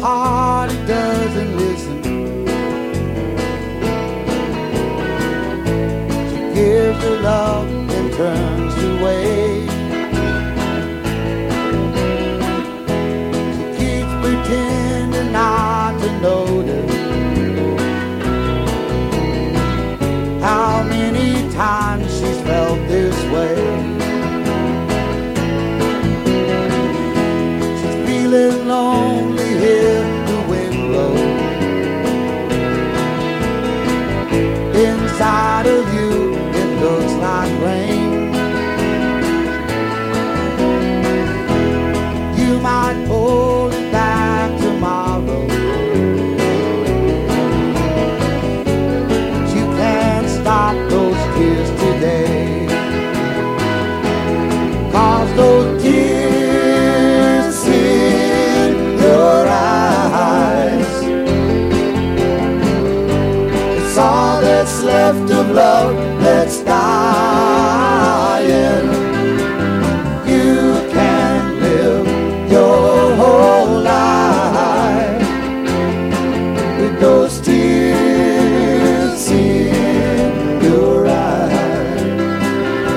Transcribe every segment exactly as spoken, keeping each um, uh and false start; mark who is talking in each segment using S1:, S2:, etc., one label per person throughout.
S1: heart it doesn't listen. She gives her love and turns away. She keeps pretending not to notice how many times she's felt this way. She's feeling lonely, hear the wind blow. Inside of you it looks like rain. You might hold it back tomorrow, but you can't stop those tears today. 'Cause those tears in your eyes, it's all that's left of love that's dying. You can live your whole life with those tears in your eyes.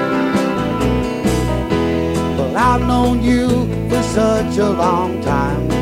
S1: Well, I've known you for such a long time.